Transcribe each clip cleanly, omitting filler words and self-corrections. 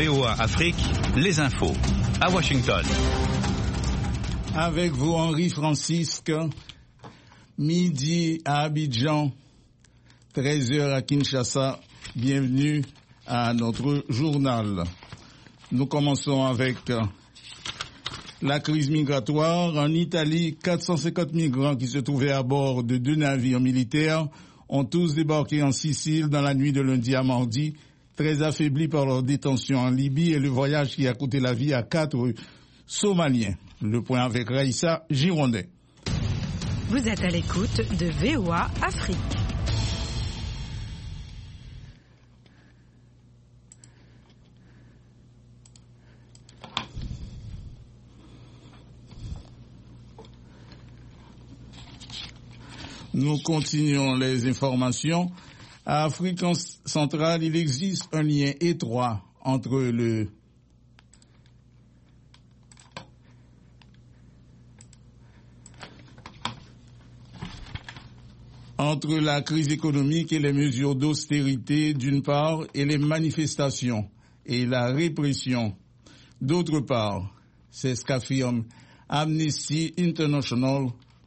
VOA Afrique, les infos. À Washington. Avec vous, Henri Francisque, midi à Abidjan, 13h à Kinshasa. Bienvenue à notre journal. Nous commençons avec la crise migratoire. En Italie, 450 migrants qui se trouvaient à bord de 2 navires militaires ont tous débarqué en Sicile dans la nuit de lundi à mardi, très affaiblis par leur détention en Libye et le voyage qui a coûté la vie à 4 Somaliens. Le point avec Raïssa Girondin. Vous êtes à l'écoute de VOA Afrique. Nous continuons les informations. À Afrique centrale, il existe un lien étroit entre la crise économique et les mesures d'austérité d'une part et les manifestations et la répression d'autre part. C'est ce qu'affirme Amnesty International.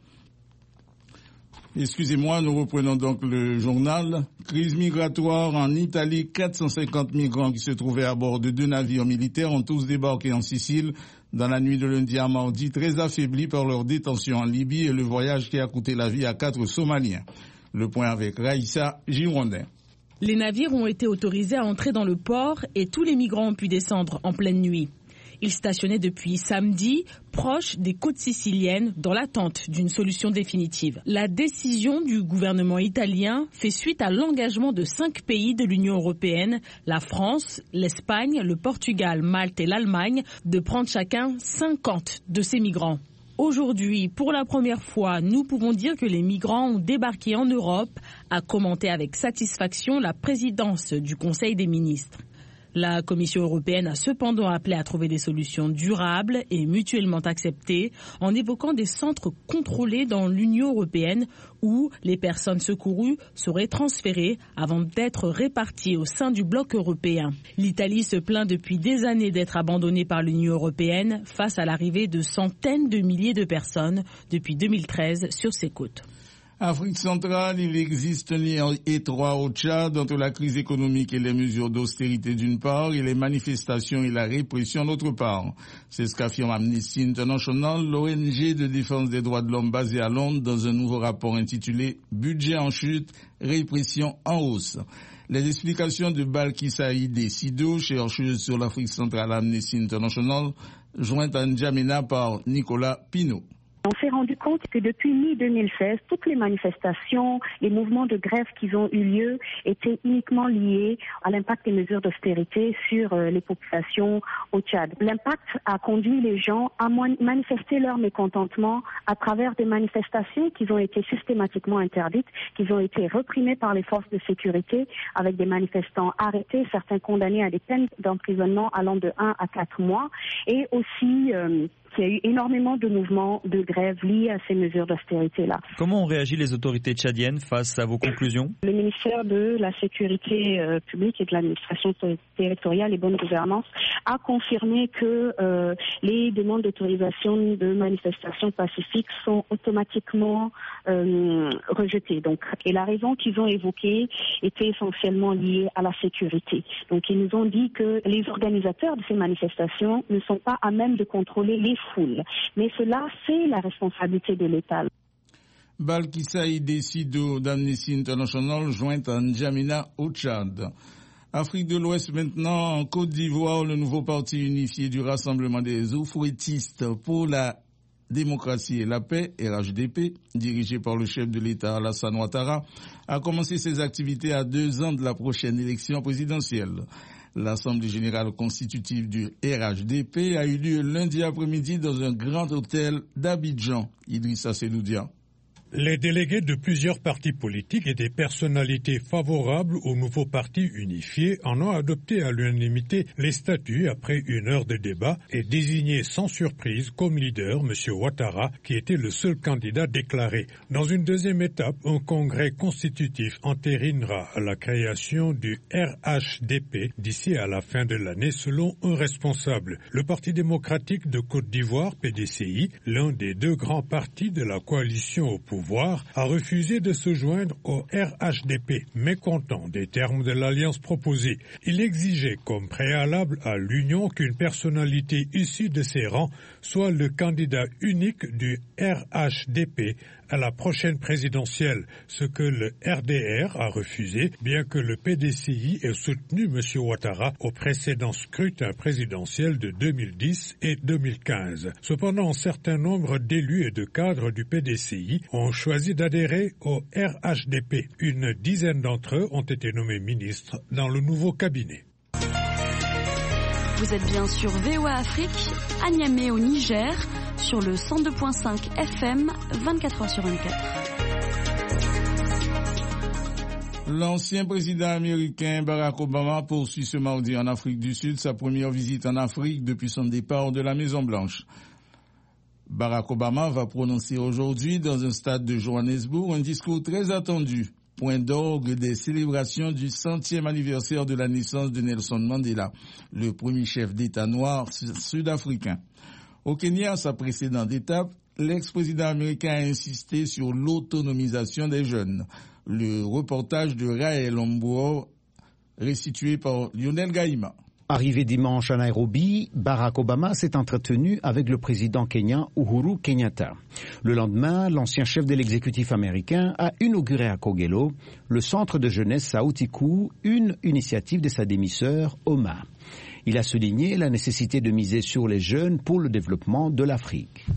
Excusez-moi, nous reprenons donc le journal. Crise migratoire en Italie, 450 migrants qui se trouvaient à bord de 2 navires militaires ont tous débarqué en Sicile dans la nuit de lundi à mardi, très affaiblis par leur détention en Libye et le voyage qui a coûté la vie à 4 Somaliens. Le point avec Raïssa Girondin. Les navires ont été autorisés à entrer dans le port et tous les migrants ont pu descendre en pleine nuit. Ils stationnaient depuis samedi, proches des côtes siciliennes, dans l'attente d'une solution définitive. La décision du gouvernement italien fait suite à l'engagement de 5 pays de l'Union européenne, la France, l'Espagne, le Portugal, Malte et l'Allemagne, de prendre chacun 50 de ces migrants. Aujourd'hui, pour la première fois, nous pouvons dire que les migrants ont débarqué en Europe, a commenté avec satisfaction la présidence du Conseil des ministres. La Commission européenne a cependant appelé à trouver des solutions durables et mutuellement acceptées en évoquant des centres contrôlés dans l'Union européenne où les personnes secourues seraient transférées avant d'être réparties au sein du bloc européen. L'Italie se plaint depuis des années d'être abandonnée par l'Union européenne face à l'arrivée de centaines de milliers de personnes depuis 2013 sur ses côtes. Afrique centrale, il existe un lien étroit au Tchad entre la crise économique et les mesures d'austérité d'une part et les manifestations et la répression d'autre part. C'est ce qu'affirme Amnesty International, l'ONG de défense des droits de l'homme basée à Londres, dans un nouveau rapport intitulé « Budget en chute, répression en hausse ». Les explications de Balkis Saïd Sido, chercheuse sur l'Afrique centrale à Amnesty International, jointe à N'Djamena par Nicolas Pinault. On s'est rendu compte que depuis mi-2016, toutes les manifestations, les mouvements de grève qui ont eu lieu étaient uniquement liés à l'impact des mesures d'austérité sur les populations au Tchad. L'impact a conduit les gens à manifester leur mécontentement à travers des manifestations qui ont été systématiquement interdites, qui ont été réprimées par les forces de sécurité avec des manifestants arrêtés, certains condamnés à des peines d'emprisonnement allant de 1 à 4 mois et aussi qu'il y a eu énormément de mouvements de grève liés à ces mesures d'austérité-là. Comment ont réagi les autorités tchadiennes face à vos conclusions ? Le ministère de la Sécurité publique et de l'administration territoriale et bonne gouvernance a confirmé que les demandes d'autorisation de manifestations pacifiques sont automatiquement rejetées. Donc, et la raison qu'ils ont évoquée était essentiellement liée à la sécurité. Donc, ils nous ont dit que les organisateurs de ces manifestations ne sont pas à même de contrôler les foules. Mais cela, c'est la responsabilité de l'État. Balkis Saïd Sido d'Amnesty International, jointe à N'Djamena au Tchad. Afrique de l'Ouest maintenant, en Côte d'Ivoire, le nouveau parti unifié du Rassemblement des Oufouettistes pour la démocratie et la paix, RHDP, dirigé par le chef de l'État Alassane Ouattara, a commencé ses activités à 2 ans de la prochaine élection présidentielle. L'Assemblée générale constitutive du RHDP a eu lieu lundi après-midi dans un grand hôtel d'Abidjan. Idrissa Seloudia. Les délégués de plusieurs partis politiques et des personnalités favorables au nouveau parti unifié en ont adopté à l'unanimité les statuts après 1 heure de débat et désigné sans surprise comme leader M. Ouattara, qui était le seul candidat déclaré. Dans une deuxième étape, un congrès constitutif entérinera la création du RHDP d'ici à la fin de l'année selon un responsable. Le Parti démocratique de Côte d'Ivoire, PDCI, l'un des 2 grands partis de la coalition au pouvoir, a refusé de se joindre au RHDP, mécontent des termes de l'alliance proposée. Il exigeait comme préalable à l'union qu'une personnalité issue de ses rangs soit le candidat unique du RHDP à la prochaine présidentielle, ce que le RDR a refusé, bien que le PDCI ait soutenu M. Ouattara au précédent scrutin présidentiel de 2010 et 2015. Cependant, un certain nombre d'élus et de cadres du PDCI ont choisi d'adhérer au RHDP. Une dizaine d'entre eux ont été nommés ministres dans le nouveau cabinet. Vous êtes bien sur VOA Afrique, à Niamey au Niger, sur le 102.5 FM, 24h sur 24. L'ancien président américain Barack Obama poursuit ce mardi en Afrique du Sud sa première visite en Afrique depuis son départ de la Maison-Blanche. Barack Obama va prononcer aujourd'hui dans un stade de Johannesburg un discours très attendu, point d'orgue des célébrations du 100e anniversaire de la naissance de Nelson Mandela, le premier chef d'État noir sud-africain. Au Kenya, sa précédente étape, l'ex-président américain a insisté sur l'autonomisation des jeunes. Le reportage de Raël Ombour, restitué par Lionel Gaïma. Arrivé dimanche à Nairobi, Barack Obama s'est entretenu avec le président kenyan Uhuru Kenyatta. Le lendemain, l'ancien chef de l'exécutif américain a inauguré à Kogelo le centre de jeunesse Sauti Kuu, une initiative de sa demi-sœur Oma. Il a souligné la nécessité de miser sur les jeunes pour le développement de l'Afrique.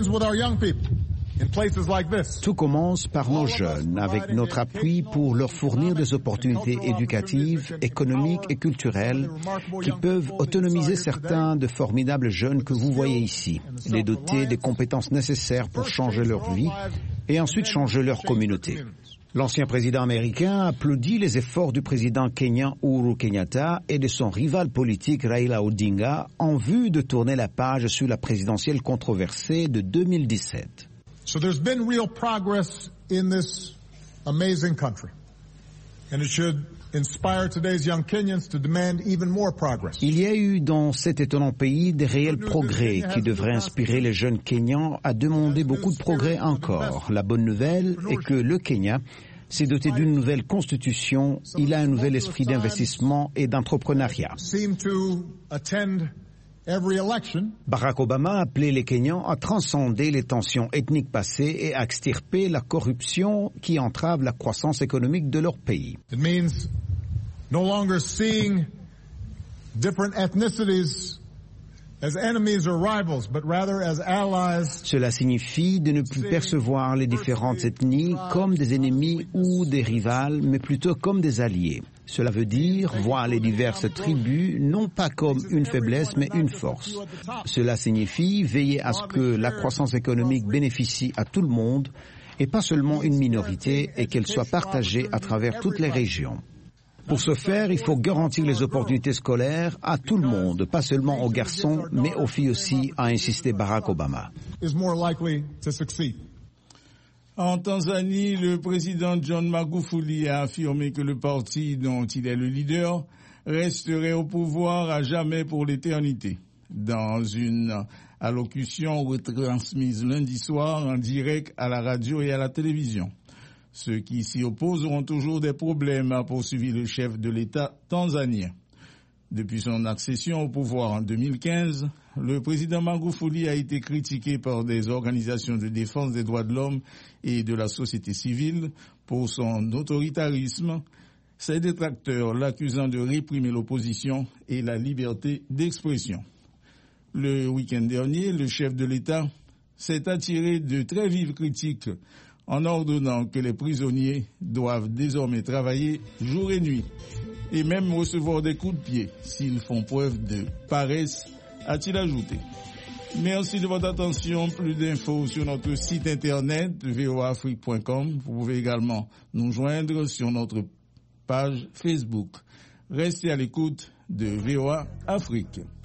Tout commence par nos jeunes, avec notre appui pour leur fournir des opportunités éducatives, économiques et culturelles qui peuvent autonomiser certains de formidables jeunes que vous voyez ici, les doter des compétences nécessaires pour changer leur vie et ensuite changer leur communauté. L'ancien président américain applaudit les efforts du président kenyan Uhuru Kenyatta et de son rival politique Raila Odinga en vue de tourner la page sur la présidentielle controversée de 2017. So there's been real progress in this amazing country, and it should inspire today's young Kenyans to demand even more progress. Il y a eu dans cet étonnant pays des réels progrès qui devraient inspirer les jeunes Kenyans à demander beaucoup de progrès encore. La bonne nouvelle est que le Kenya s'est doté d'une nouvelle constitution, il a un nouvel esprit d'investissement et d'entrepreneuriat. Barack Obama a appelé les Kenyans à transcender les tensions ethniques passées et à extirper la corruption qui entrave la croissance économique de leur pays. It means no longer seeing different ethnicities as enemies or rivals, but rather as allies. Cela signifie de ne plus percevoir les différentes ethnies comme des ennemis ou des rivales, mais plutôt comme des alliés. Cela veut dire voir les diverses tribus non pas comme une faiblesse, mais une force. Cela signifie veiller à ce que la croissance économique bénéficie à tout le monde et pas seulement une minorité et qu'elle soit partagée à travers toutes les régions. Pour ce faire, il faut garantir les opportunités scolaires à tout le monde, pas seulement aux garçons, mais aux filles aussi, a insisté Barack Obama. En Tanzanie, le président John Magufuli a affirmé que le parti dont il est le leader resterait au pouvoir à jamais pour l'éternité. Dans une allocution retransmise lundi soir en direct à la radio et à la télévision. Ceux qui s'y opposent auront toujours des problèmes, a poursuivi le chef de l'État tanzanien. Depuis son accession au pouvoir en 2015, le président Magufuli a été critiqué par des organisations de défense des droits de l'homme et de la société civile pour son autoritarisme, ses détracteurs l'accusant de réprimer l'opposition et la liberté d'expression. Le week-end dernier, le chef de l'État s'est attiré de très vives critiques en ordonnant que les prisonniers doivent désormais travailler jour et nuit et même recevoir des coups de pied s'ils font preuve de paresse, a-t-il ajouté. Merci de votre attention. Plus d'infos sur notre site internet voaafrique.com. Vous pouvez également nous joindre sur notre page Facebook. Restez à l'écoute de VOA Afrique.